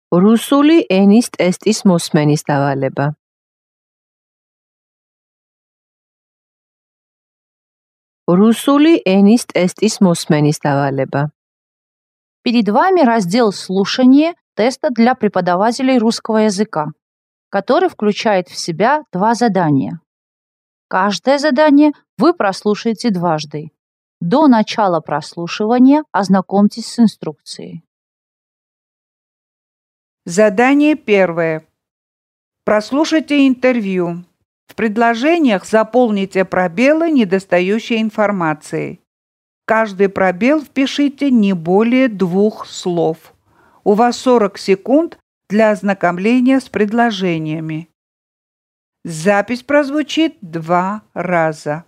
რუსული ენის ტესტის მოსმენის დავალება. რუსული ენის ტესტის მოსმენის დავალება. Перед вами раздел «Слушание» теста для преподавателей русского языка, который включает в себя 2 задания. Каждое задание вы прослушаете дважды. До начала прослушивания ознакомьтесь с инструкцией. Задание первое. Прослушайте интервью. В предложениях заполните пробелы недостающей информации. Каждый пробел впишите не более 2 слов. У вас 40 секунд для ознакомления с предложениями. Запись прозвучит 2 раза.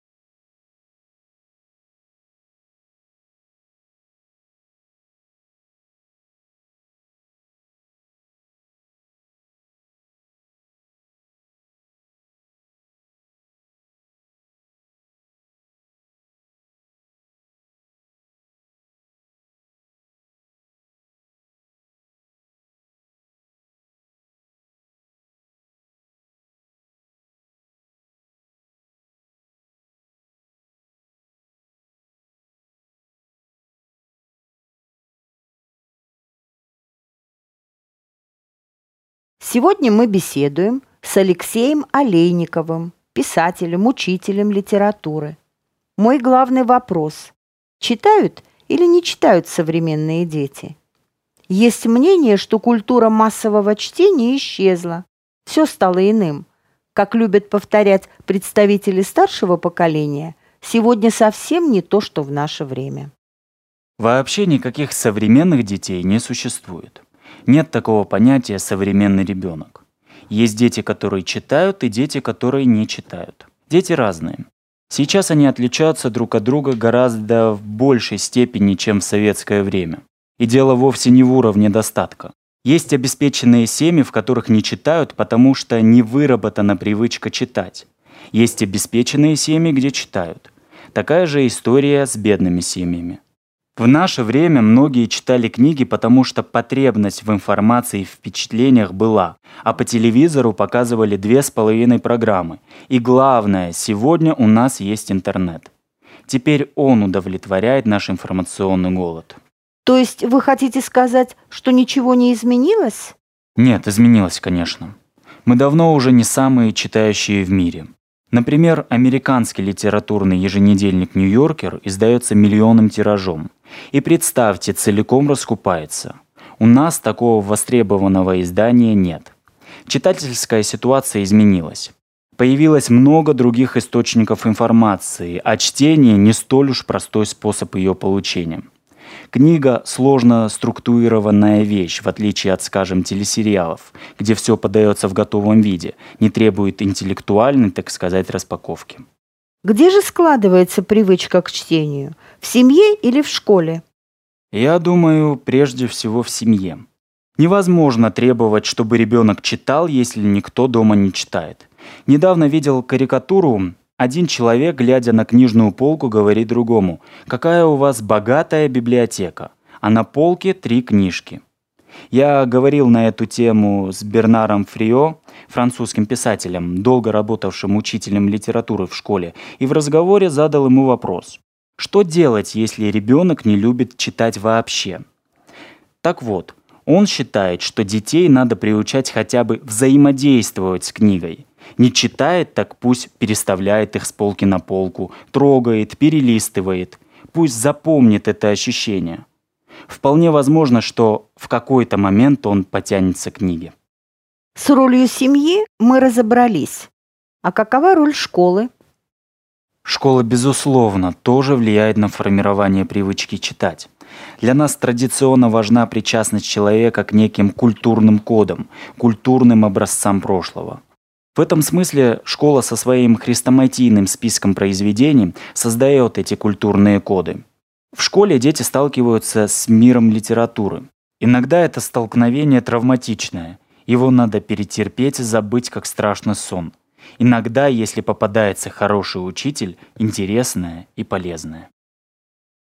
Сегодня мы беседуем с Алексеем Олейниковым, писателем, учителем литературы. Мой главный вопрос: читают или не читают современные дети? Есть мнение, что культура массового чтения исчезла, все стало иным. Как любят повторять представители старшего поколения, сегодня совсем не то, что в наше время. Вообще никаких современных детей не существует. Нет такого понятия «современный ребенок». Есть дети, которые читают, и дети, которые не читают. Дети разные. Сейчас они отличаются друг от друга гораздо в большей степени, чем в советское время. И дело вовсе не в уровне достатка. Есть обеспеченные семьи, в которых не читают, потому что не выработана привычка читать. Есть обеспеченные семьи, где читают. Такая же история с бедными семьями. В наше время многие читали книги, потому что потребность в информации и впечатлениях была, а по телевизору показывали 2,5 программы. И главное, сегодня у нас есть интернет. Теперь он удовлетворяет наш информационный голод. То есть вы хотите сказать, что ничего не изменилось? Нет, изменилось, конечно. Мы давно уже не самые читающие в мире. Например, американский литературный еженедельник «Нью-Йоркер» издается миллионным тиражом. И представьте, целиком раскупается. У нас такого востребованного издания нет. Читательская ситуация изменилась. Появилось много других источников информации, а чтение не столь уж простой способ ее получения. Книга – сложно структурированная вещь, в отличие от, скажем, телесериалов, где все подается в готовом виде, не требует интеллектуальной, так сказать, распаковки. Где же складывается привычка к чтению? В семье или в школе? Я думаю, прежде всего в семье. Невозможно требовать, чтобы ребенок читал, если никто дома не читает. Недавно видел карикатуру. Один человек, глядя на книжную полку, говорит другому: «Какая у вас богатая библиотека, а на полке 3 книжки». Я говорил на эту тему с Бернаром Фрио, французским писателем, долго работавшим учителем литературы в школе, и в разговоре задал ему вопрос: что делать, если ребенок не любит читать вообще? Так вот, он считает, что детей надо приучать хотя бы взаимодействовать с книгой. Не читает, так пусть переставляет их с полки на полку, трогает, перелистывает. Пусть запомнит это ощущение. Вполне возможно, что в какой-то момент он потянется к книге. С ролью семьи мы разобрались. А какова роль школы? Школа, безусловно, тоже влияет на формирование привычки читать. Для нас традиционно важна причастность человека к неким культурным кодам, культурным образцам прошлого. В этом смысле школа со своим хрестоматийным списком произведений создает эти культурные коды. В школе дети сталкиваются с миром литературы. Иногда это столкновение травматичное. Его надо перетерпеть и забыть, как страшный сон. Иногда, если попадается хороший учитель, интересное и полезное.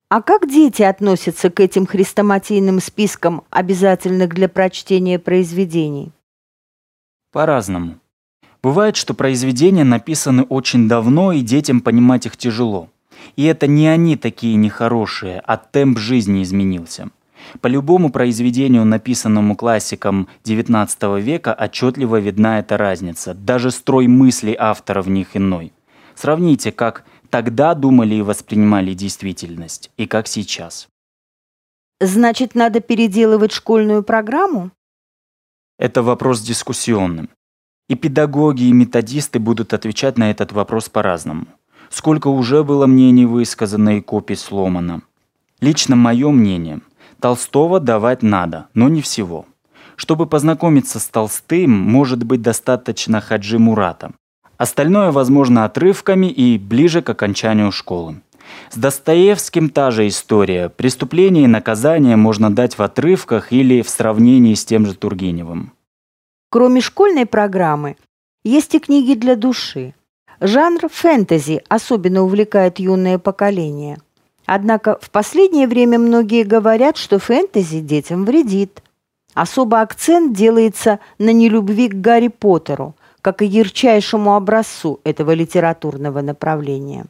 А как дети относятся к этим хрестоматийным спискам обязательных для прочтения произведений? По-разному. Бывает, что произведения написаны очень давно, и детям понимать их тяжело. И это не они такие нехорошие, а темп жизни изменился. По любому произведению, написанному классиком XIX века, отчетливо видна эта разница. Даже строй мыслей автора в них иной. Сравните, как тогда думали и воспринимали действительность, и как сейчас. Значит, надо переделывать школьную программу? Это вопрос дискуссионный. И педагоги, и методисты будут отвечать на этот вопрос по-разному. Сколько уже было мнений высказано и копий сломано. Лично мое мнение – Толстого давать надо, но не всего. Чтобы познакомиться с Толстым, может быть достаточно Хаджи Мурата. Остальное возможно отрывками и ближе к окончанию школы. С Достоевским та же история. Преступление и наказание можно дать в отрывках или в сравнении с тем же Тургеневым. Кроме школьной программы, есть и книги для души. Жанр фэнтези особенно увлекает юное поколение. Однако в последнее время многие говорят, что фэнтези детям вредит. Особо акцент делается на нелюбви к Гарри Поттеру, как и ярчайшему образцу этого литературного направления.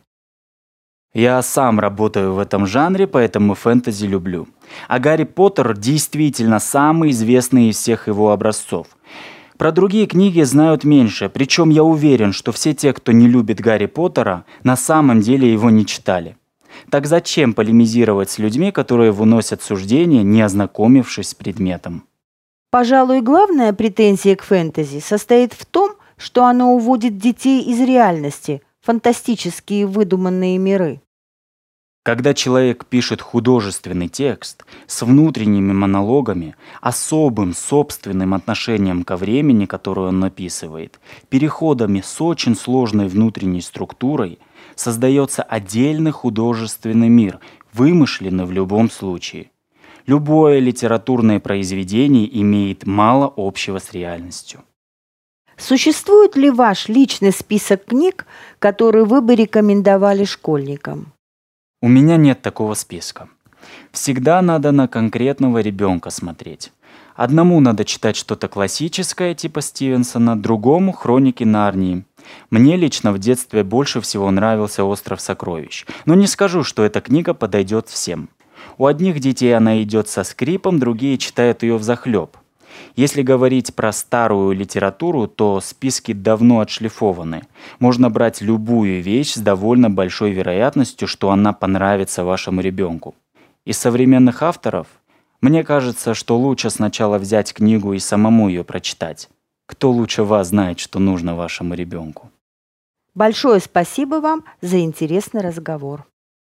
Я сам работаю в этом жанре, поэтому фэнтези люблю. А Гарри Поттер действительно самый известный из всех его образцов. Про другие книги знают меньше, причем я уверен, что все те, кто не любит Гарри Поттера, на самом деле его не читали. Так зачем полемизировать с людьми, которые выносят суждения, не ознакомившись с предметом? Пожалуй, главная претензия к фэнтези состоит в том, что оно уводит детей из реальности, фантастические выдуманные миры. Когда человек пишет художественный текст с внутренними монологами, особым собственным отношением ко времени, которое он написывает, переходами с очень сложной внутренней структурой, создается отдельный художественный мир, вымышленный в любом случае. Любое литературное произведение имеет мало общего с реальностью. Существует ли ваш личный список книг, которые вы бы рекомендовали школьникам? У меня нет такого списка. Всегда надо на конкретного ребенка смотреть. Одному надо читать что-то классическое, типа Стивенсона, другому — «Хроники Нарнии». Мне лично в детстве больше всего нравился «Остров сокровищ». Но не скажу, что эта книга подойдет всем. У одних детей она идет со скрипом, другие читают ее взахлеб. Если говорить про старую литературу, то списки давно отшлифованы. Можно брать любую вещь с довольно большой вероятностью, что она понравится вашему ребенку. Из современных авторов, мне кажется, что лучше сначала взять книгу и самому ее прочитать. Кто лучше вас знает, что нужно вашему ребенку? Большое спасибо вам за интересный разговор.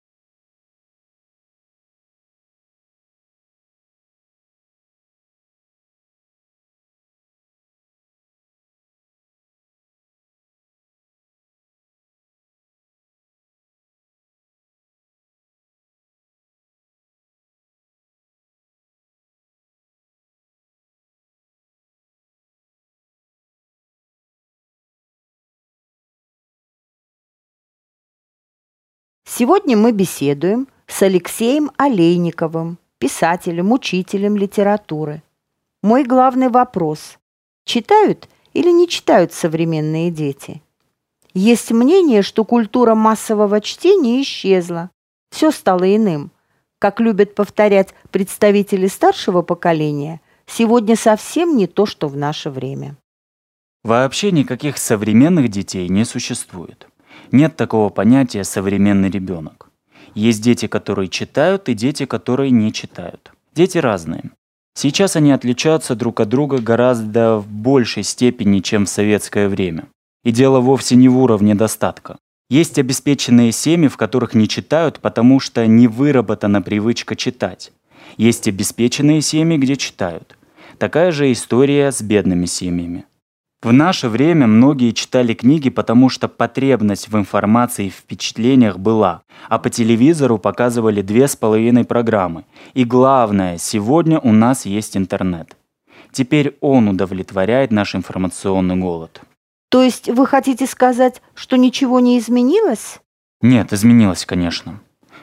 Сегодня мы беседуем с Алексеем Олейниковым, писателем, учителем литературы. Мой главный вопрос: читают или не читают современные дети? Есть мнение, что культура массового чтения исчезла. Все стало иным. Как любят повторять представители старшего поколения, сегодня совсем не то, что в наше время. Вообще никаких современных детей не существует. Нет такого понятия «современный ребенок». Есть дети, которые читают, и дети, которые не читают. Дети разные. Сейчас они отличаются друг от друга гораздо в большей степени, чем в советское время. И дело вовсе не в уровне достатка. Есть обеспеченные семьи, в которых не читают, потому что не выработана привычка читать. Есть обеспеченные семьи, где читают. Такая же история с бедными семьями. В наше время многие читали книги, потому что потребность в информации и впечатлениях была, а по телевизору показывали 2,5 программы. И главное, сегодня у нас есть интернет. Теперь он удовлетворяет наш информационный голод. То есть вы хотите сказать, что ничего не изменилось? Нет, изменилось, конечно.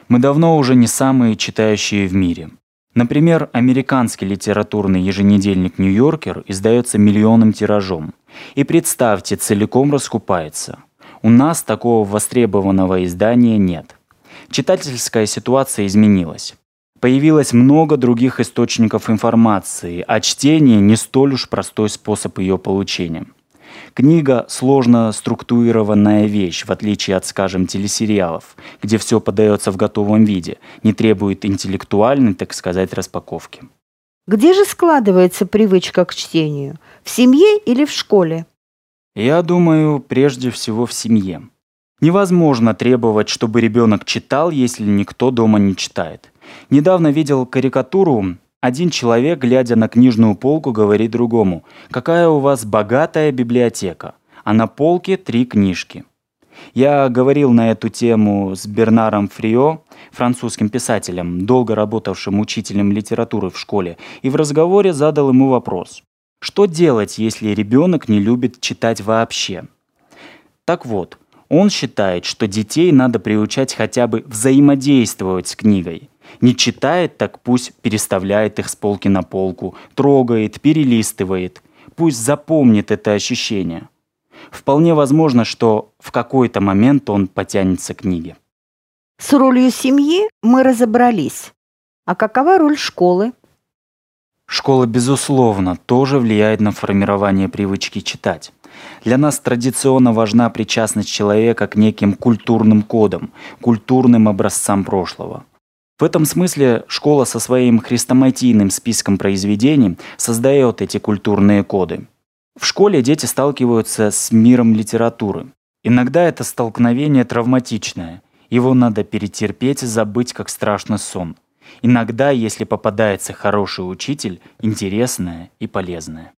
Мы давно уже не самые читающие в мире. Например, американский литературный еженедельник «Нью-Йоркер» издается миллионным тиражом. И представьте, целиком раскупается. У нас такого востребованного издания нет. Читательская ситуация изменилась. Появилось много других источников информации, а чтение не столь уж простой способ ее получения. Книга – сложно структурированная вещь, в отличие от, скажем, телесериалов, где все подается в готовом виде, не требует интеллектуальной, так сказать, распаковки. Где же складывается привычка к чтению? В семье или в школе? Я думаю, прежде всего в семье. Невозможно требовать, чтобы ребенок читал, если никто дома не читает. Недавно видел карикатуру. Один человек, глядя на книжную полку, говорит другому: «Какая у вас богатая библиотека, а на полке 3 книжки». Я говорил на эту тему с Бернаром Фрио, французским писателем, долго работавшим учителем литературы в школе, и в разговоре задал ему вопрос: что делать, если ребенок не любит читать вообще? Так вот, он считает, что детей надо приучать хотя бы взаимодействовать с книгой. Не читает, так пусть переставляет их с полки на полку, трогает, перелистывает. Пусть запомнит это ощущение. Вполне возможно, что в какой-то момент он потянется к книге. С ролью семьи мы разобрались. А какова роль школы? Школа, безусловно, тоже влияет на формирование привычки читать. Для нас традиционно важна причастность человека к неким культурным кодам, культурным образцам прошлого. В этом смысле школа со своим хрестоматийным списком произведений создает эти культурные коды. В школе дети сталкиваются с миром литературы. Иногда это столкновение травматичное. Его надо перетерпеть и забыть, как страшный сон. Иногда, если попадается хороший учитель, интересное и полезное.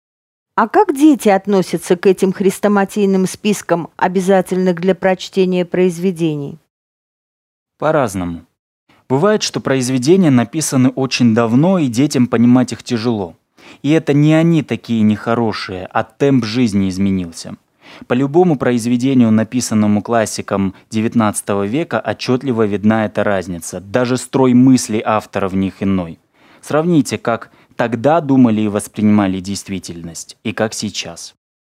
А как дети относятся к этим хрестоматийным спискам обязательных для прочтения произведений? По-разному. Бывает, что произведения написаны очень давно, и детям понимать их тяжело. И это не они такие нехорошие, а темп жизни изменился. По любому произведению, написанному классиком XIX века, отчетливо видна эта разница. Даже строй мыслей автора в них иной. Сравните, как тогда думали и воспринимали действительность, и как сейчас.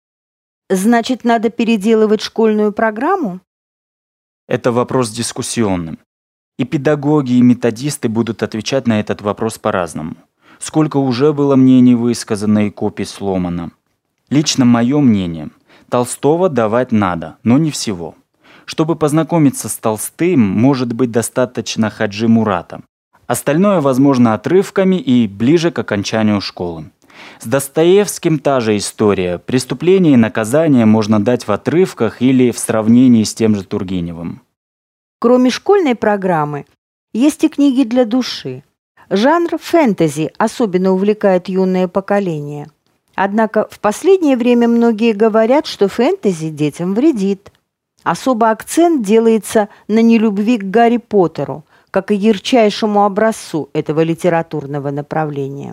Значит, надо переделывать школьную программу? Это вопрос дискуссионный. И педагоги, и методисты будут отвечать на этот вопрос по-разному. Сколько уже было мнений высказано и копий сломано. Лично мое мнение: Толстого давать надо, но не всего. Чтобы познакомиться с Толстым, может быть достаточно Хаджи Мурата. Остальное возможно отрывками и ближе к окончанию школы. С Достоевским та же история. Преступление и наказание можно дать в отрывках или в сравнении с тем же Тургеневым. Кроме школьной программы, есть и книги для души. Жанр фэнтези особенно увлекает юное поколение. Однако в последнее время многие говорят, что фэнтези детям вредит. Особо акцент делается на нелюбви к Гарри Поттеру, как и ярчайшему образцу этого литературного направления.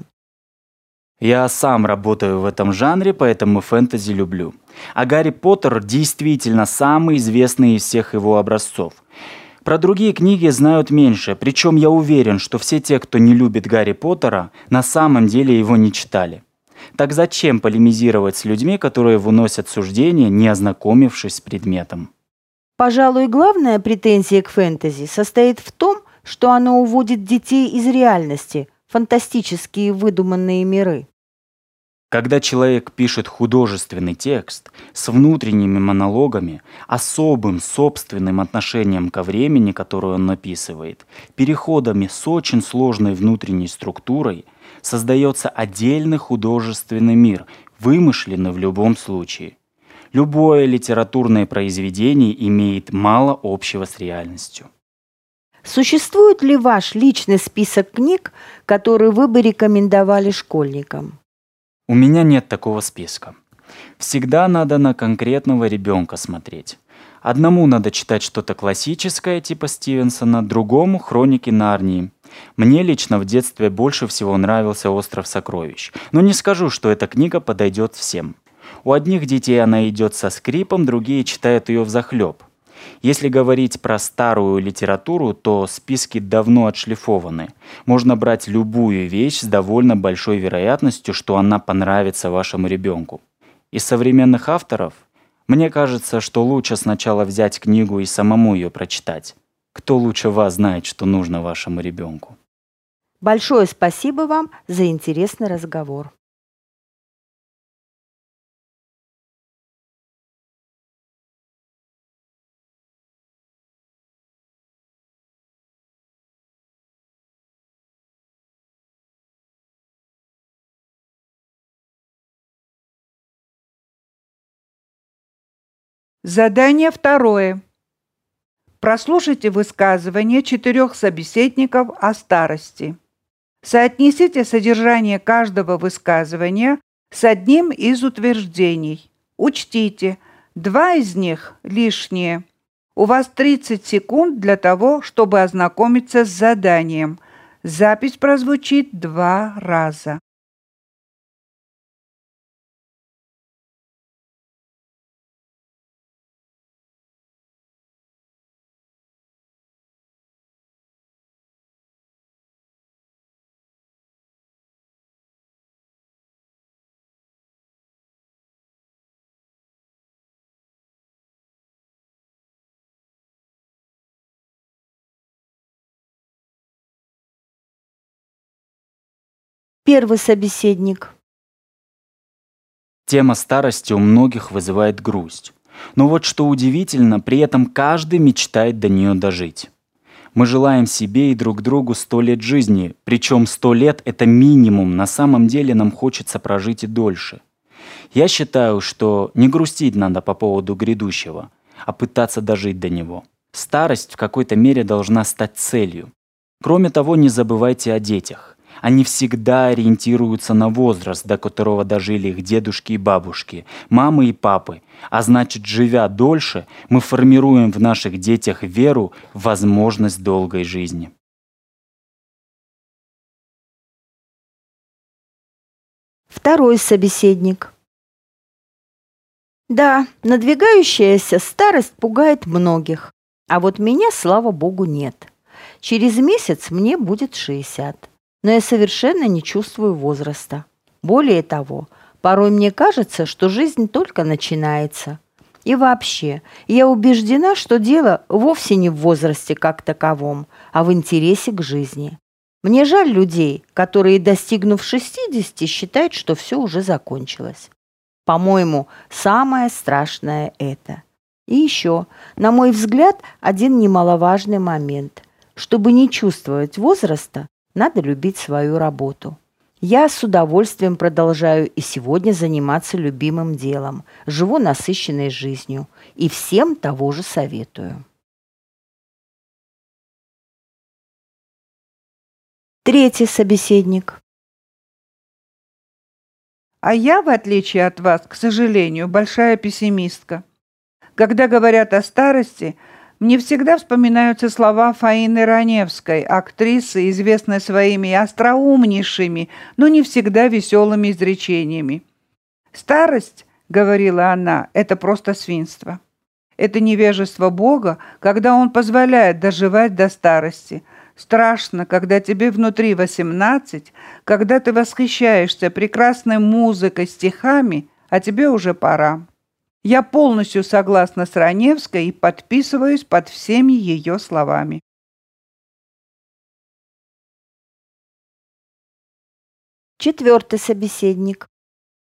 Я сам работаю в этом жанре, поэтому фэнтези люблю. А Гарри Поттер действительно самый известный из всех его образцов. Про другие книги знают меньше, причем я уверен, что все те, кто не любит Гарри Поттера, на самом деле его не читали. Так зачем полемизировать с людьми, которые выносят суждения, не ознакомившись с предметом? Пожалуй, главная претензия к фэнтези состоит в том, что оно уводит детей из реальности, фантастические выдуманные миры. Когда человек пишет художественный текст с внутренними монологами, особым собственным отношением ко времени, которое он написывает, переходами с очень сложной внутренней структурой, создается отдельный художественный мир, вымышленный в любом случае. Любое литературное произведение имеет мало общего с реальностью. Существует ли ваш личный список книг, которые вы бы рекомендовали школьникам? У меня нет такого списка. Всегда надо на конкретного ребенка смотреть. Одному надо читать что-то классическое, типа Стивенсона, другому — «Хроники Нарнии». Мне лично в детстве больше всего нравился «Остров сокровищ». Но не скажу, что эта книга подойдет всем. У одних детей она идет со скрипом, другие читают ее взахлеб. Если говорить про старую литературу, то списки давно отшлифованы. Можно брать любую вещь с довольно большой вероятностью, что она понравится вашему ребенку. Из современных авторов, мне кажется, что лучше сначала взять книгу и самому ее прочитать. Кто лучше вас знает, что нужно вашему ребенку? Большое спасибо вам за интересный разговор. Задание второе. Прослушайте высказывания 4 собеседников о старости. Соотнесите содержание каждого высказывания с одним из утверждений. Учтите, 2 из них лишние. У вас 30 секунд для того, чтобы ознакомиться с заданием. Запись прозвучит 2 раза. Первый собеседник. Тема старости у многих вызывает грусть. Но вот что удивительно, при этом каждый мечтает до нее дожить. Мы желаем себе и друг другу 100 лет жизни, причем 100 лет – это минимум, на самом деле нам хочется прожить и дольше. Я считаю, что не грустить надо по поводу грядущего, а пытаться дожить до него. Старость в какой-то мере должна стать целью. Кроме того, не забывайте о детях. Они всегда ориентируются на возраст, до которого дожили их дедушки и бабушки, мамы и папы. А значит, живя дольше, мы формируем в наших детях веру в возможность долгой жизни. Второй собеседник. Да, надвигающаяся старость пугает многих, а вот меня, слава богу, нет. Через месяц мне будет 60. Но я совершенно не чувствую возраста. Более того, порой мне кажется, что жизнь только начинается. И вообще, я убеждена, что дело вовсе не в возрасте как таковом, а в интересе к жизни. Мне жаль людей, которые, достигнув 60, считают, что все уже закончилось. По-моему, самое страшное это. И еще, на мой взгляд, один немаловажный момент. Чтобы не чувствовать возраста, надо любить свою работу. Я с удовольствием продолжаю и сегодня заниматься любимым делом, живу насыщенной жизнью и всем того же советую. Третий собеседник. А я, в отличие от вас, к сожалению, большая пессимистка. Когда говорят о старости, мне всегда вспоминаются слова Фаины Раневской, актрисы, известной своими остроумнейшими, но не всегда веселыми изречениями. «Старость, — говорила она, — это просто свинство. Это невежество Бога, когда Он позволяет доживать до старости. Страшно, когда тебе внутри 18, когда ты восхищаешься прекрасной музыкой, стихами, а тебе уже пора». Я полностью согласна с Раневской и подписываюсь под всеми ее словами. Четвертый собеседник.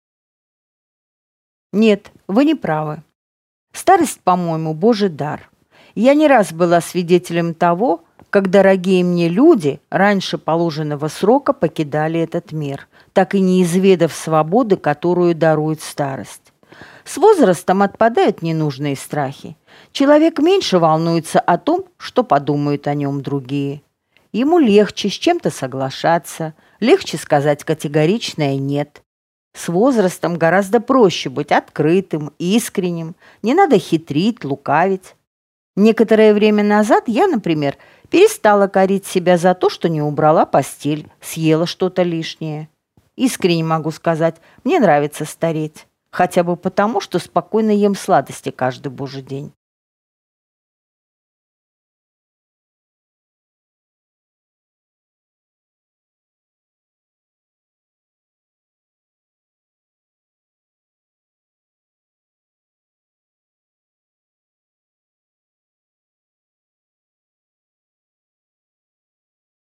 Нет, вы не правы. Старость, по-моему, Божий дар. Я не раз была свидетелем того, как дорогие мне люди раньше положенного срока покидали этот мир, так и не изведав свободы, которую дарует старость. С возрастом отпадают ненужные страхи. Человек меньше волнуется о том, что подумают о нем другие. Ему легче с чем-то соглашаться, легче сказать категоричное «нет». С возрастом гораздо проще быть открытым, искренним, не надо хитрить, лукавить. Некоторое время назад я, например, перестала корить себя за то, что не убрала постель, съела что-то лишнее. Искренне могу сказать, мне нравится стареть. Хотя бы потому, что спокойно ем сладости каждый божий день.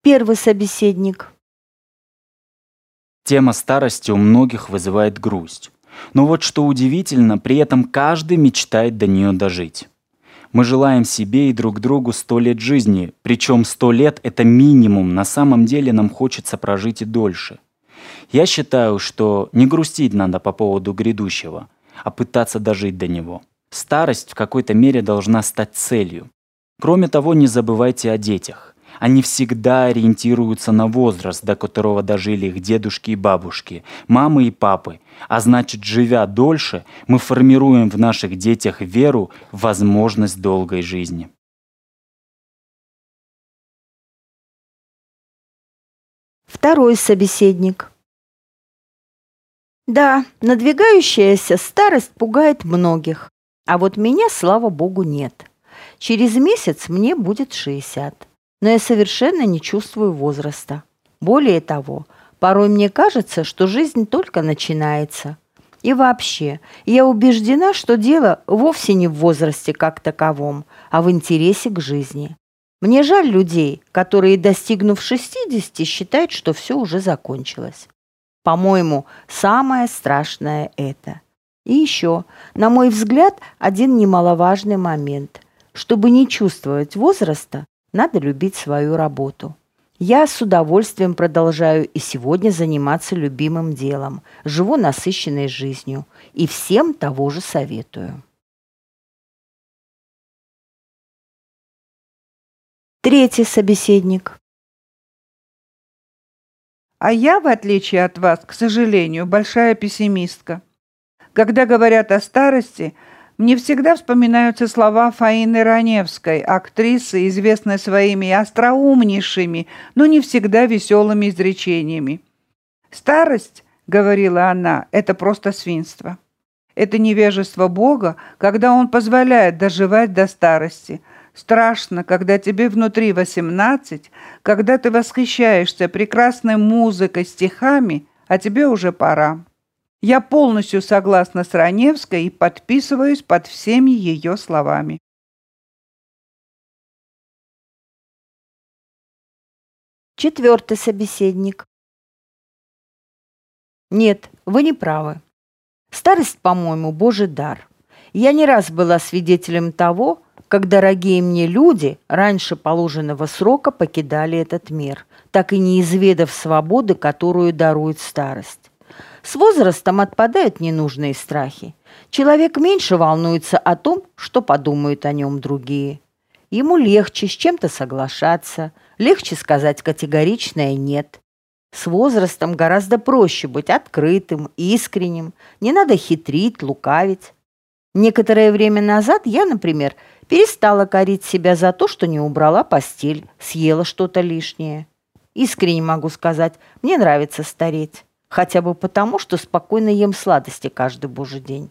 Первый собеседник. Тема старости у многих вызывает грусть. Но вот что удивительно, при этом каждый мечтает до нее дожить. Мы желаем себе и друг другу 100 лет жизни, причем 100 лет – это минимум, на самом деле нам хочется прожить и дольше. Я считаю, что не грустить надо по поводу грядущего, а пытаться дожить до него. Старость в какой-то мере должна стать целью. Кроме того, не забывайте о детях. Они всегда ориентируются на возраст, до которого дожили их дедушки и бабушки, мамы и папы. А значит, живя дольше, мы формируем в наших детях веру в возможность долгой жизни. Второй собеседник. Да, надвигающаяся старость пугает многих, а вот меня, слава богу, нет. Через месяц мне будет 60, но я совершенно не чувствую возраста. Более того, порой мне кажется, что жизнь только начинается. И вообще, я убеждена, что дело вовсе не в возрасте как таковом, а в интересе к жизни. Мне жаль людей, которые, достигнув 60, считают, что все уже закончилось. По-моему, самое страшное это. И еще, на мой взгляд, один немаловажный момент. Чтобы не чувствовать возраста, надо любить свою работу. Я с удовольствием продолжаю и сегодня заниматься любимым делом, живу насыщенной жизнью и всем того же советую. Третий собеседник. А я, в отличие от вас, к сожалению, большая пессимистка. Когда говорят о старости, мне всегда вспоминаются слова Фаины Раневской, актрисы, известной своими остроумнейшими, но не всегда веселыми изречениями. «Старость, — говорила она, — это просто свинство. Это невежество Бога, когда Он позволяет доживать до старости. Страшно, когда тебе внутри 18, когда ты восхищаешься прекрасной музыкой, стихами, а тебе уже пора». Я полностью согласна с Раневской и подписываюсь под всеми ее словами. Четвертый собеседник. Нет, вы не правы. Старость, по-моему, Божий дар. Я не раз была свидетелем того, как дорогие мне люди раньше положенного срока покидали этот мир, так и не изведав свободы, которую дарует старость. С возрастом отпадают ненужные страхи. Человек меньше волнуется о том, что подумают о нем другие. Ему легче с чем-то соглашаться, легче сказать категоричное «нет». С возрастом гораздо проще быть открытым, искренним, не надо хитрить, лукавить. Некоторое время назад я, например, перестала корить себя за то, что не убрала постель, съела что-то лишнее. Искренне могу сказать, мне нравится стареть. Хотя бы потому, что спокойно ем сладости каждый божий день.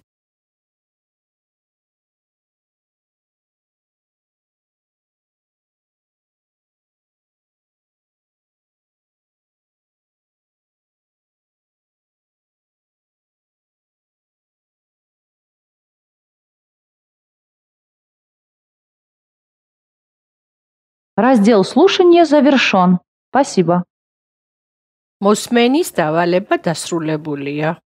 Раздел слушания завершен. Спасибо. მოსმენის დავალება დასრულებულია.